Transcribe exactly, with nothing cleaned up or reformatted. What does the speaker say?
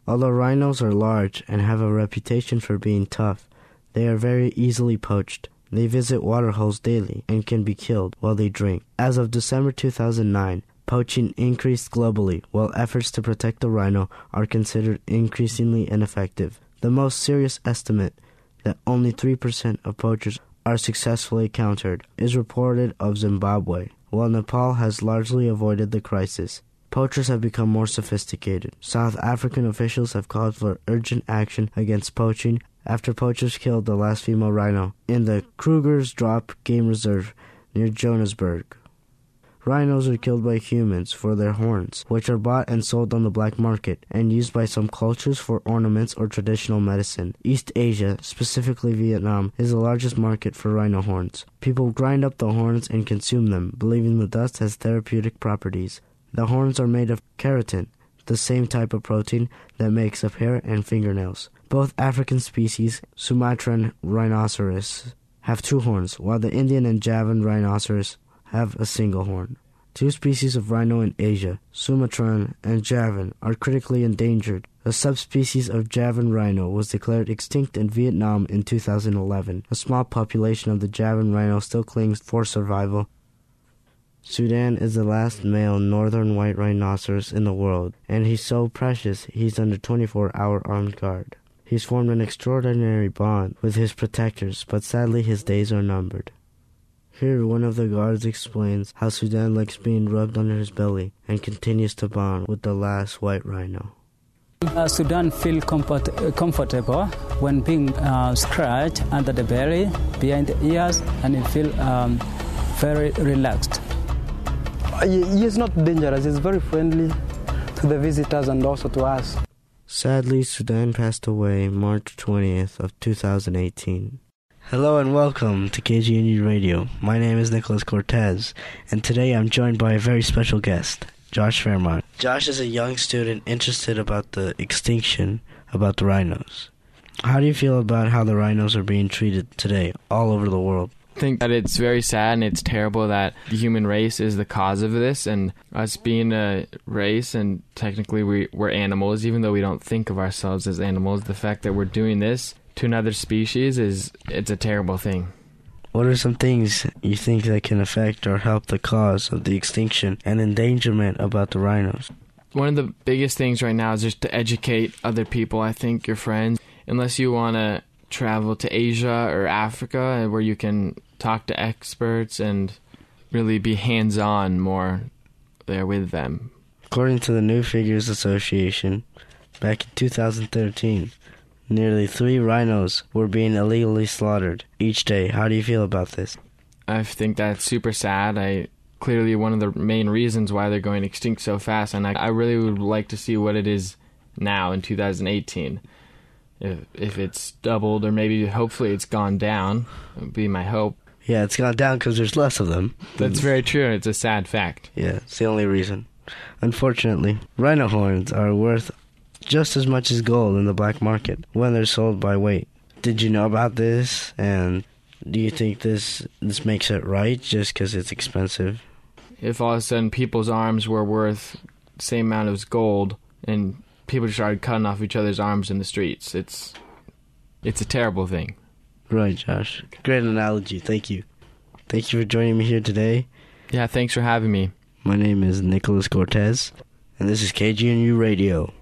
Although rhinos are large and have a reputation for being tough, they are very easily poached. They visit waterholes daily and can be killed while they drink. As of December two thousand nine, poaching increased globally, while efforts to protect the rhino are considered increasingly ineffective. The most serious estimate that only three percent of poachers are successfully countered is reported of Zimbabwe, while Nepal has largely avoided the crisis. Poachers have become more sophisticated. South African officials have called for urgent action against poaching after poachers killed the last female rhino in the Krugersdorp Game Reserve near Johannesburg. Rhinos are killed by humans for their horns, which are bought and sold on the black market and used by some cultures for ornaments or traditional medicine. East Asia, specifically Vietnam, is the largest market for rhino horns. People grind up the horns and consume them, believing the dust has therapeutic properties. The horns are made of keratin, the same type of protein that makes up hair and fingernails. Both African species, Sumatran rhinoceros, have two horns, while the Indian and Javan rhinoceros have a single horn. Two species of rhino in Asia, Sumatran and Javan, are critically endangered. A subspecies of Javan rhino was declared extinct in Vietnam in two thousand eleven. A small population of the Javan rhino still clings for survival. Sudan is the last male northern white rhinoceros in the world, and he's so precious he's under twenty-four hour armed guard. He's formed an extraordinary bond with his protectors, but sadly his days are numbered. Here, one of the guards explains how Sudan likes being rubbed under his belly and continues to bond with the last white rhino. Uh, Sudan feel comfort, uh, comfortable when being uh, scratched under the belly, behind the ears, and he feel um, very relaxed. He is not dangerous. He's very friendly to the visitors and also to us. Sadly, Sudan passed away March twentieth of two thousand eighteen. Hello and welcome to K G N U Radio. My name is Nicholas Cortez, and today I'm joined by a very special guest, Josh Fairmont. Josh is a young student interested about the extinction about the rhinos. How do you feel about how the rhinos are being treated today all over the world? I think that it's very sad and it's terrible that the human race is the cause of this, and us being a race and technically we, we're animals, even though we don't think of ourselves as animals, the fact that we're doing this to another species is it's a terrible thing. What are some things you think that can affect or help the cause of the extinction and endangerment about the rhinos? One of the biggest things right now is just to educate other people, I think, your friends. Unless you want to travel to Asia or Africa where you can talk to experts and really be hands-on more there with them. According to the New Figures Association, back in two thousand thirteen, nearly three rhinos were being illegally slaughtered each day. How do you feel about this? I think that's super sad. I clearly one of the main reasons why they're going extinct so fast, and I, I really would like to see what it is now in two thousand eighteen. If if it's doubled or maybe hopefully it's gone down, it would be my hope. Yeah, it's gone down because there's less of them. That's very true. It's a sad fact. Yeah, it's the only reason. Unfortunately, rhino horns are worth just as much as gold in the black market when they're sold by weight. Did you know about this? And do you think this this makes it right just because it's expensive? If all of a sudden people's arms were worth the same amount as gold and people just started cutting off each other's arms in the streets, it's it's a terrible thing. Right, Josh. Great analogy. Thank you. Thank you for joining me here today. Yeah, thanks for having me. My name is Nicholas Cortez, and this is K G N U Radio.